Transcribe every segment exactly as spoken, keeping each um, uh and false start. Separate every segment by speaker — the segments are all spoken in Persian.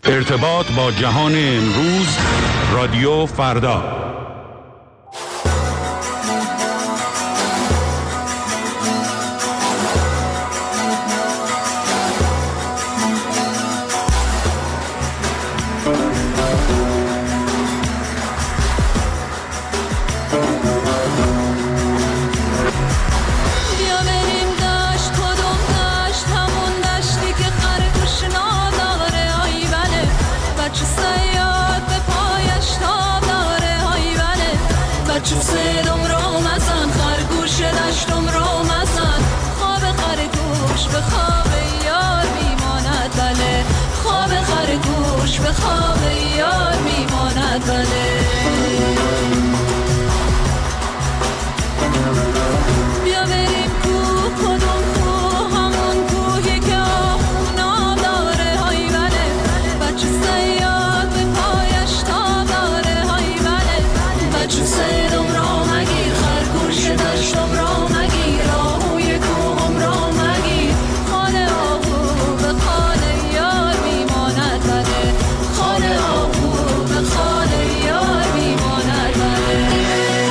Speaker 1: ارتباط با جهان امروز، رادیو فردا.
Speaker 2: به خواب یار میماند بله. بیا بریم کوه، کدوم کوه؟ همون کوهی که آهونا داره های بله. بچه صیاد به پایش تا داره های بله. بچه صیدم را مگیر، خرگوش دشتم را مگیر، آهوی کوهم را مگیر. خانه آهو به خانه یار میماند بله. خانه آهو به خانه یار میماند بله.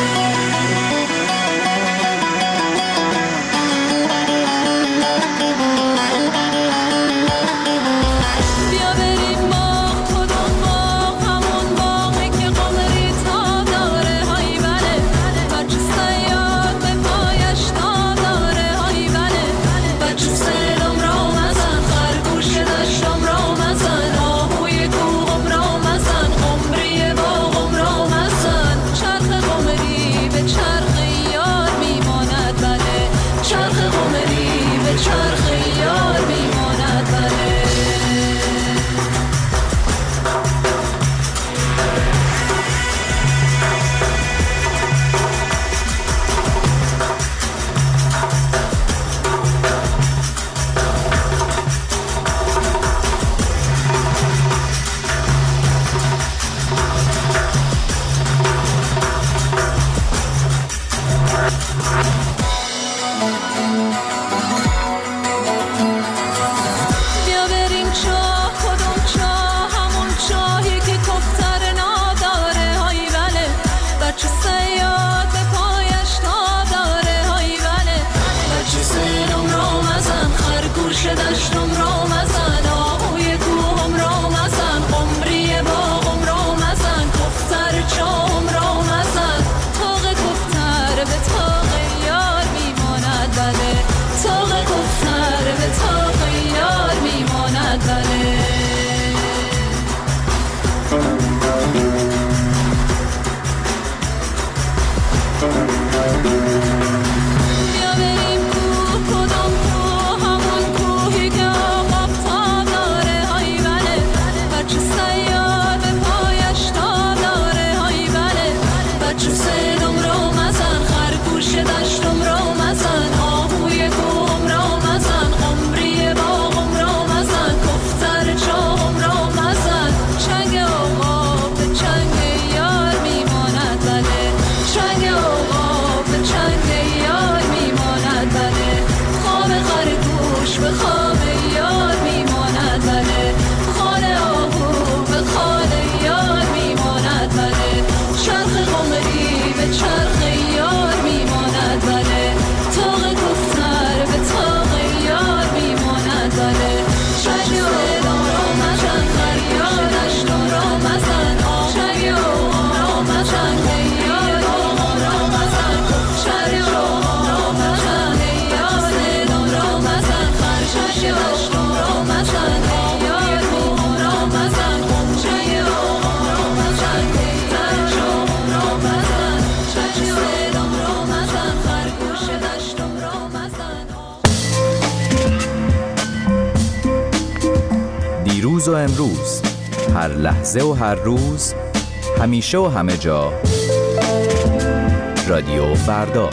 Speaker 2: بیا بریم باغ، کدوم باغ؟ همون باغی که قمری تا داره های بله. بچه صیاد به پایش تا داره های بله. بچه صیدم را مزن، خرگوش دشتم را مزن، آهوی کوهم را مزن، قمری باغم را مزن. چرخ قمری به چرخ یار میماند بله. چرخ قمری به چرخ یار میماند بله. بیا بریم چاه، کدوم چاه؟ همون چاهی که کفتر نداره های بله. بچه صیاد به پایش تا داره های بله. بچه صیدم را مزن، خرگوش دشتم را مزن، آهوی کوهم را مزن، قمری باغم را مزن، کفتر چاهم را مزن. تاق کفتر به تاق یار میماند بله. تاق کفتر به تاق یار میماند بله. بیا بریم کوه، کدوم کوه؟ همون کوهی که آقاب تا داره های بله. بچه صیاد به پایش تا داره های بله. بچه صیدم را مزن، خرگوش دشتم را مزن، آهوی کوهم را مزن، قمری باغم را مزن، کفتر چاهم را مزن. چنگ آقا به چنگ یار میماند بله. چنگ آقا به چنگ یار میماند بله. خواب خرگوش به خواب یار میماند بله. خانه آهو به خانه یار میماند بله. چرخ قمری به چرخ یار میماند بله. تاق کفتر به تاق یار میماند بله. چنگ آقا را مزن، خریار دشتم را مزن، چنگ آقا را مزن، یار آقا را مزن، چنگ آقا را مزن، یار دلم را مزن، خرگوش دشتم را مزن، یار کوهم را مزن، چنگ آقا را مزن، یار آقا را مزن، چنگ دلم را مزن، خرگوش دشتم را مزن.
Speaker 3: دیروز و امروز، هر لحظه و هر روز، همیشه و همه جا، رادیو فردا.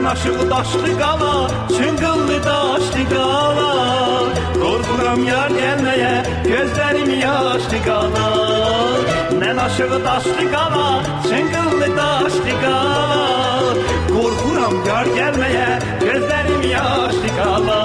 Speaker 4: aşığı daşlı qala, çıngıllı daşlı qala. Qorxuram yar gəlməyə, gözlərim yaşlı qala. Mən aşığı daşlı qala, çıngıllı daşlı qala. Qorxuram yar gəlməyə, gözlərim yaşlı qala.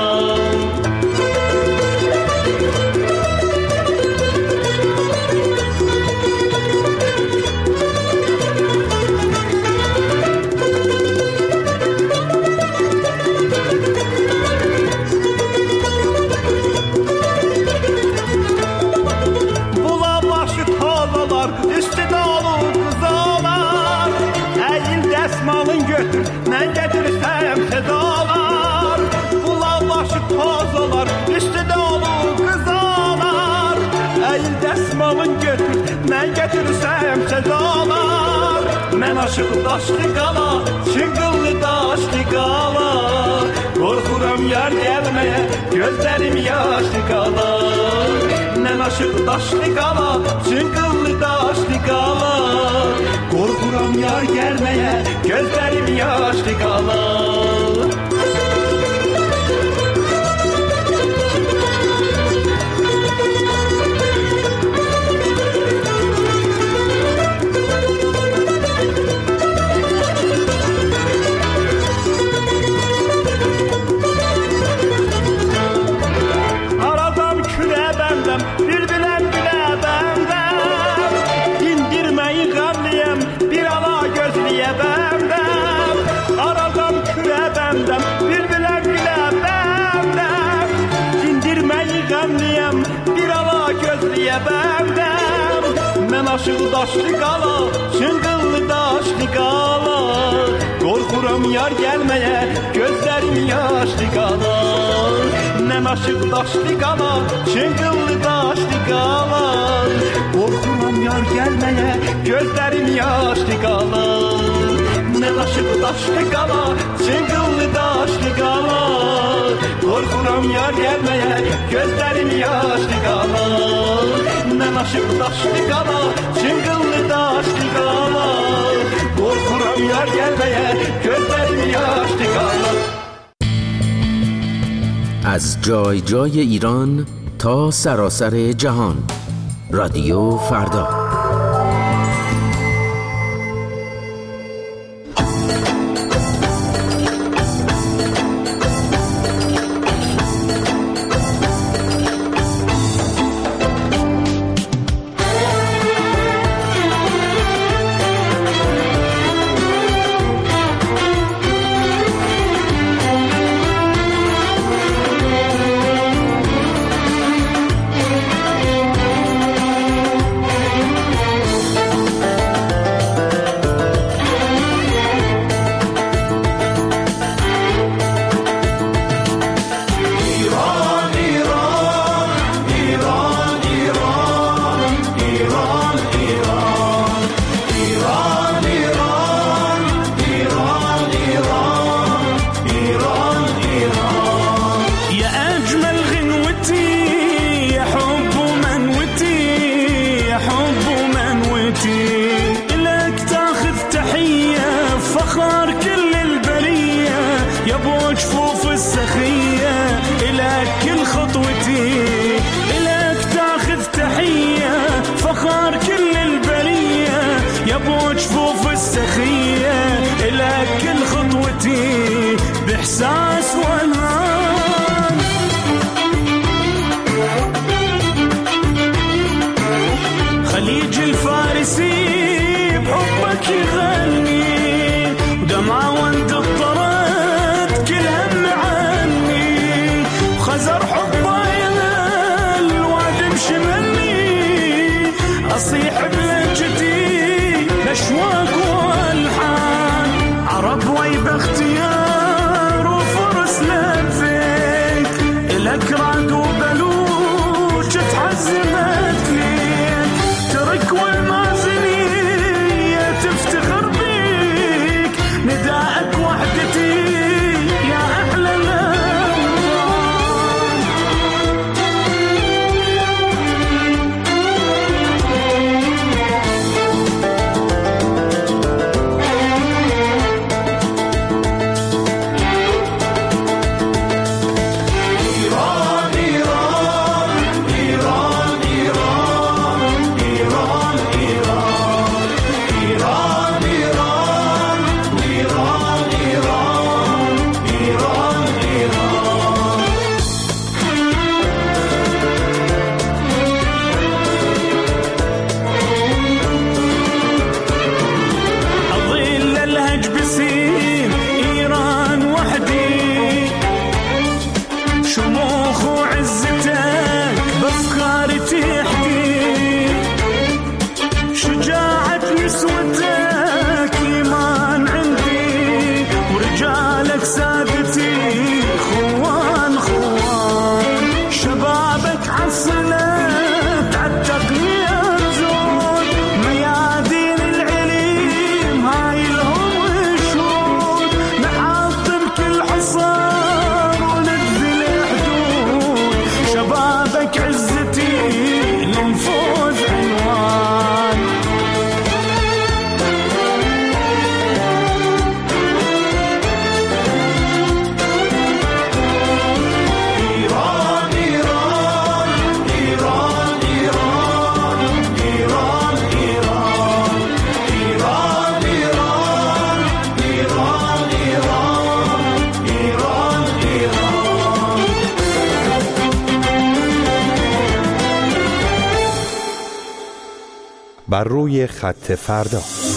Speaker 4: Mən gətirsəm sedalar, bulaq başı tozalar, üstüdə olur qızalar. Əyil dəsmalın götür, mən gətirsəm sedalar. Mən aşığı daşlı qala, çıngıllı daşlı qala. Qorxuram yar gəlməyə, gözlərim yaşlı qala. Mən aşığı daşlı qala, çıngıllı daşlı qala. Qorxuram yar gəlməyə, gözlərim yaşlı qala. Aradam külə bəndəm, bir biləm bilə bəndəm. İndirməyi qəmliyəm, bir ala gözliyə bəndəm. Aradam külə bəndəm, bir biləm bilə bəndəm. İndirməyi qəmliyəm, bir ala gözliyə bəndəm. Mən aşığı daşlı qala, çıngıllı daşlı qala. Qorxuram yar gəlməyə, gözlərim yaşlı qala. Mən aşığı daşlı qala, çıngıllı daşlı qala. Qorxuram yar gəlməyə, gözlərim yaşlı qala. Mən aşığı daşlı qala, çıngıllı daşlı qala. Qorxuram yar gəlməyə, gözlərim yaşlı qala. Mən aşığı daşlı qala, çıngıllı daşlı qala. Qorxuram yar gəlməyə, gözlərim yaşlı qala.
Speaker 5: از جای جای ایران تا سراسر جهان، رادیو فردا.
Speaker 6: بر روی خط فردا.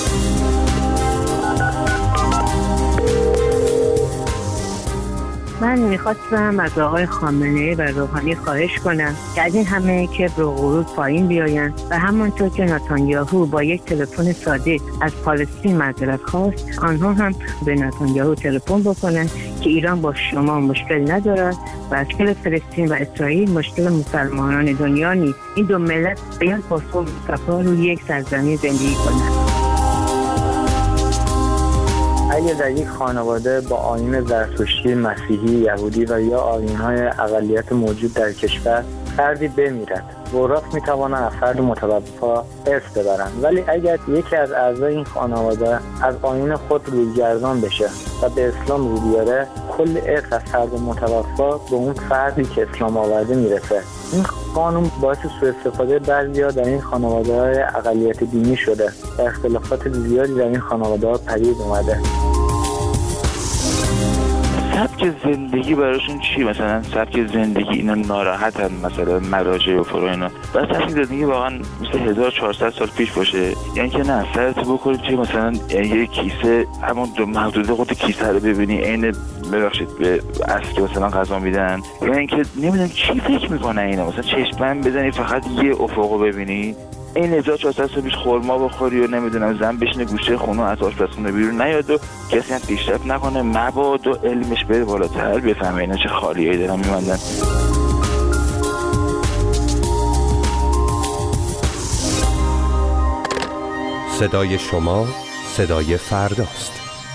Speaker 7: من میخواستم از آقای خامنه‌ای و روحانی خواهش کنم که از این همه کبر و غرور پایین بیاین و همانطور که نتانیاهو با یک تلفن ساده از پالستین معذرت خواست، آنها هم به نتانیاهو تلفن بکنن که ایران با شما مشکل ندارد و از کل فلسطین و اسرائیل مشکل مسلمانان دنیا نیست. این دو ملت باید با صلح و صفا روی یک سرزمین زندگی کنند.
Speaker 8: اگر در یک خانواده با آیین زرتشتی، مسیحی، یهودی و یا آیین‌های اقلیت موجود در کشور فردی بمیرد، ورث می‌توانند از فرد متوفی ارث ببرند، ولی اگر یکی از اعضای این خانواده از آیین خود رویگردان بشه و به اسلام رو بیاره، کل ارث از فرد متوفی به اون فردی که اسلام آورده میرسه. این قانون باعث سوء استفاده بعضی‌ها در این خانواده‌های اقلیت دینی شده و اختلافات زیادی در این خانواده‌ها پدید اومده.
Speaker 9: سبک زندگی براشون چی؟ مثلا سبک زندگی اینا ناراحتن، مثلا مراجع و فرو اینا، بس سبک زندگی واقعا مثل هزار و چهارصد سال پیش باشه، یعنی که نه سرت بکنید چی، مثلا یه کیسه همون دو محدوده خود کیسه رو ببینی عین ببخشید به اصل مثلا غذا میدن، یعنی اینکه نمیدونم چی فکر میکنه اینا، مثلا چشم بزنی فقط یه افقو ببینی، این هزار و چهارصد سال پیش خورما بخوری و نمیدونم زن بشینه گوشه خونه از آشپزخونه بیرون نیاد و کسی هم پیشرفت نکنه، مباد و علمش بره بالاتر، بفهمه اینا چه خالیایی دارن میماندن.
Speaker 6: صدای شما صدای فرداست.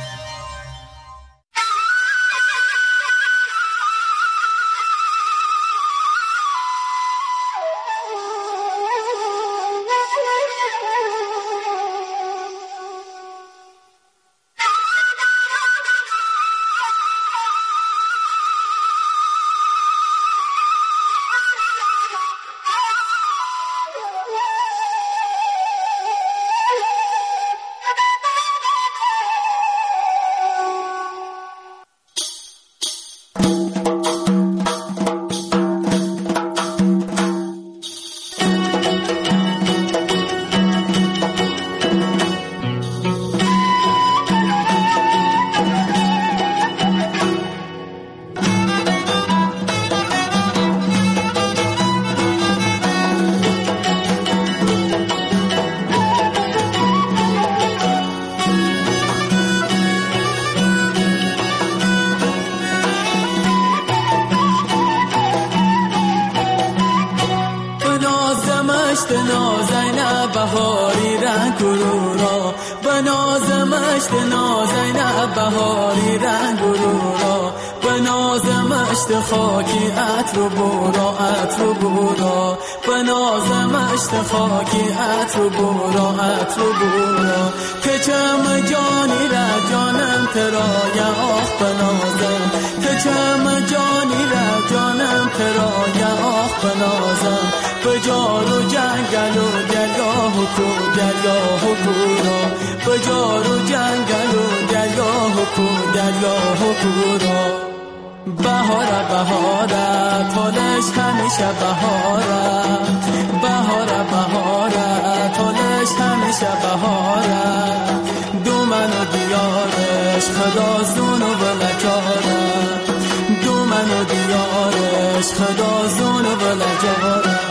Speaker 10: بهاری رنگ گرورا بنازمش نازینب بهاری رنگ گرورا بنازمش خاکی عطر و برا عطر و برا بنازمش خاکی عطر و برا عطر و برا که چم جانی را جانم ترای آخ بنازم که چم جانی را جانم ترای آخ بنازم بجار و جنگل و درگاه و کو درگاه و کورا بجار و جنگل و درگاه و کو درگاه و کورا بهاره بهاره تالش همیشه بهاره بهاره بهاره تالش همیشه بهاره دومن و دیارش خدازون و بلکاره دومن و دیارش خدازون و بلکاره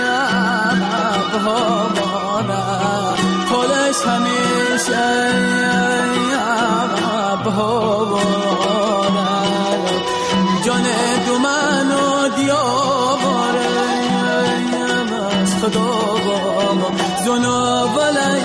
Speaker 10: همیشه بیاباره از خدا بابا زنا ولی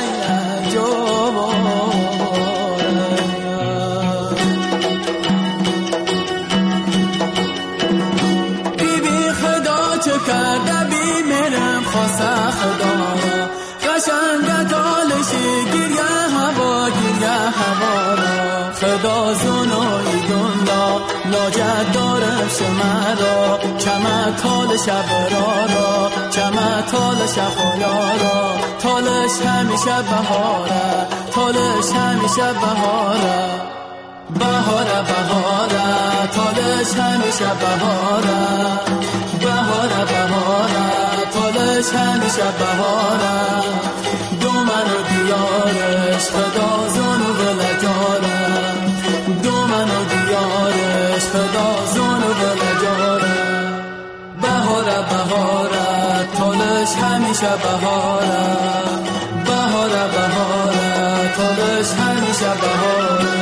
Speaker 10: بی بی خدا چه کرده بی مرم خواسته خدا را قشنگ دالشی گریه هوا گریه هوا را خدا زنای دنیا لاجت دارم شمرا چمه تال شب را را چمه تال شب را تالش همیشه بهاره تالش همیشه بهاره بهاره بهاره تالش همیشه بهاره بهاره بهاره تالش همیشه بهاره دومن و دیارش خدا زن و ولجاره دومن و دیارش خدا زن و ولجاره بهاره بهاره تالش همیشه بهاره بهاره بهاره تالش همیشه بهاره.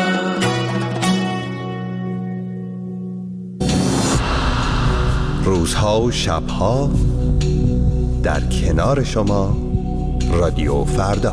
Speaker 6: روزها و شبها در کنار شما رادیو فردا.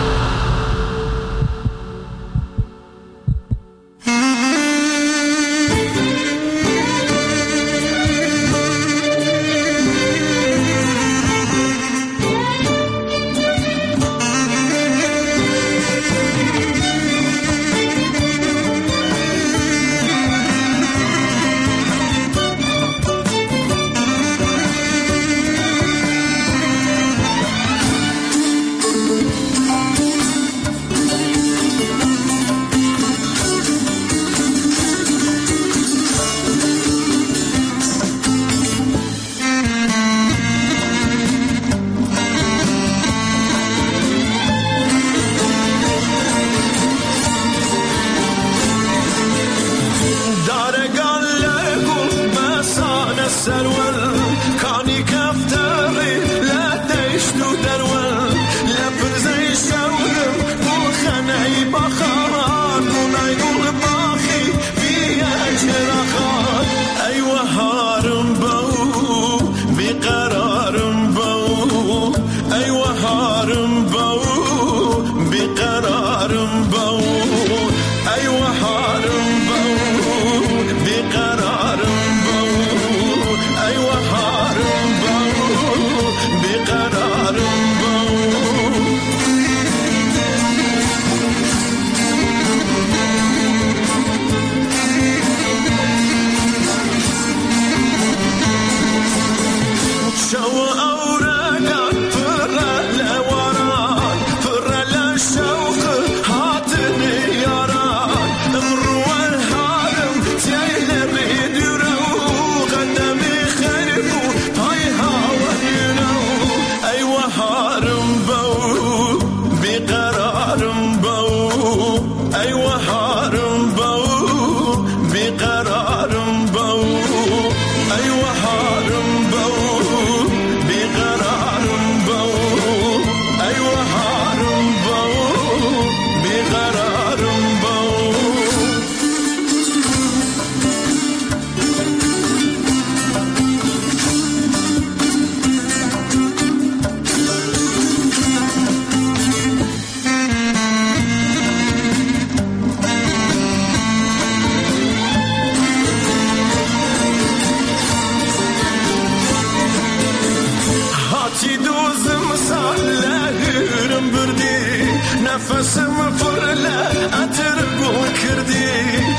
Speaker 11: نفسم فرله اترگو کردی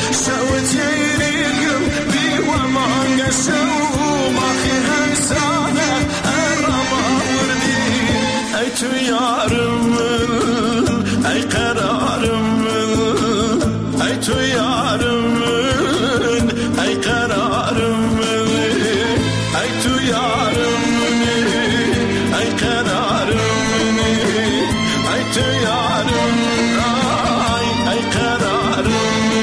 Speaker 11: شوت یریگم بی و مانگ شو ماخی همسانه ارما وردی ای تو یارم ای قرارم ای تو یارم ای قرارم ای تو یارم ای قرارم ای تو یارم ای ای قرارم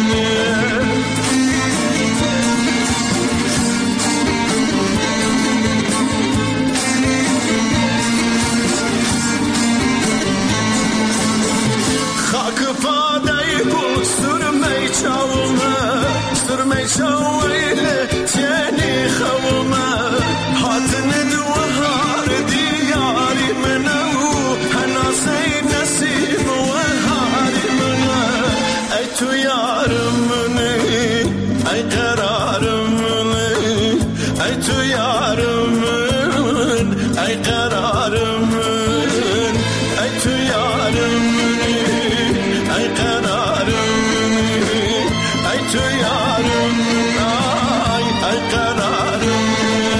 Speaker 11: خاک پادای گل سرمه چاومه سرمه چاویله تینی خومه قرارم آی ای قرارم.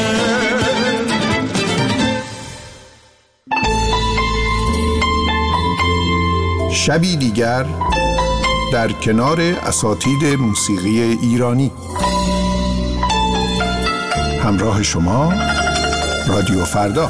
Speaker 12: شبی دیگر در کنار اساتید موسیقی ایرانی. همراه شما رادیو فردا.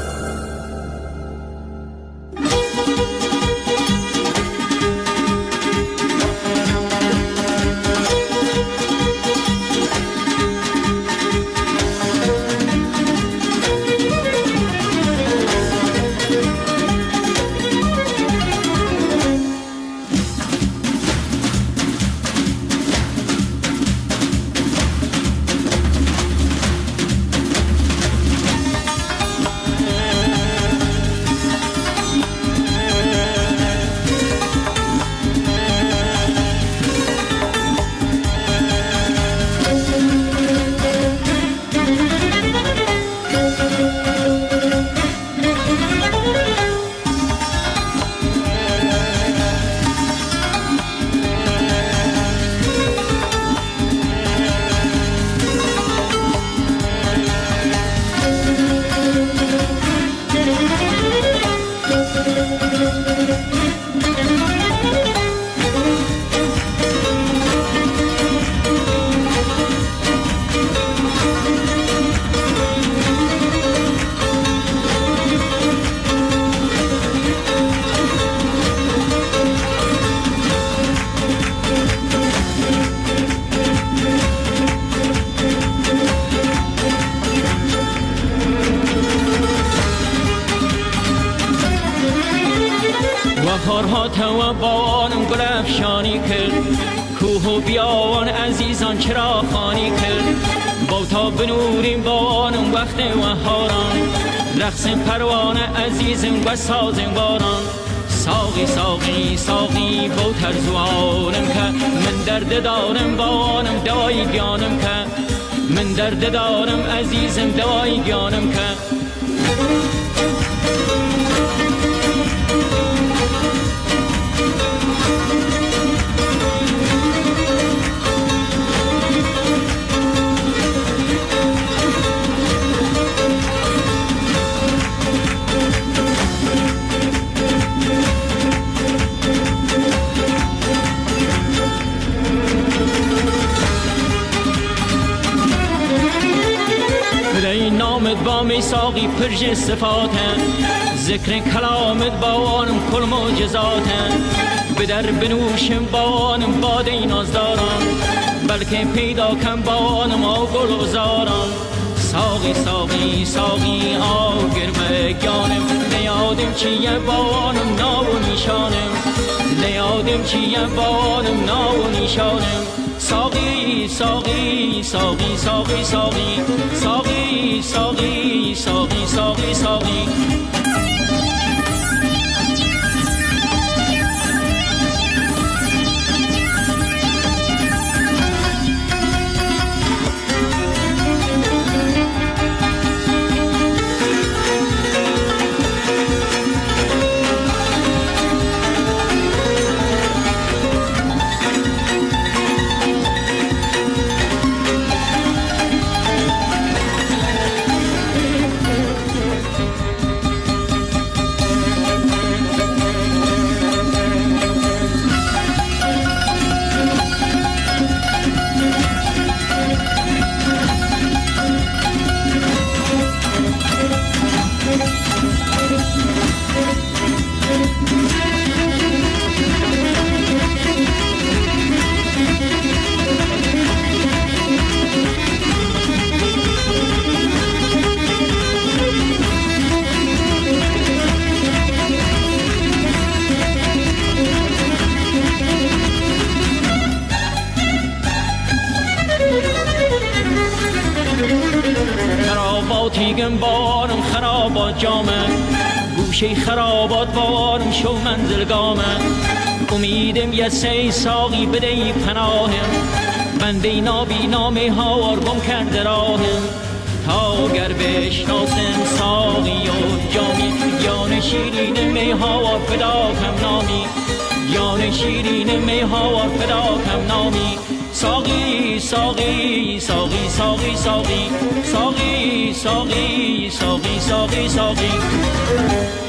Speaker 13: بهارها تو بانم گل افشانی کرد، کوه و بیابان عزیزان چرا خانی کرد. با تا بنوریم بانم وقت بهاران، رقص پروانه عزیزم و سازم باران. ساقی ساقی ساقی با ترزوانم که من درد دارم بانم دوای گیانم که من درد دارم عزیزم دوای گیانم که. نامت با می ساقی پرج صفاتن، ذکر کلامت با آنم کل معجزاتن. به در بنوشم با آنم باده نازداران، بلکه پیدا کن با آنم آگل و زاران. ساقی ساقی ساقی آگر بگانم، نیادم چیه با آنم ناو نیشانم، نیادم چیه با آنم ناو نیشانم. ساقی ساقی ساقی ساقی ساقی ساقی ساقی ساقی ساقی ساقی. خراباتیگم بارم خرابات جامه، گوشه خرابات بارم شو منزلگامه. امیدم یه سی ساقی بدهی پناهم، بنده نابی نامی هاوار گم کرده راهم. تا گر بشناسم ساقی و جامی، یان شیرین می هاوار فدا کم نامی، یان شیرین می هاوار فدا کم نامی. ساقی ساقی ساقی ساقی ساقی ساقی ساقی ساقی ساقی ساقی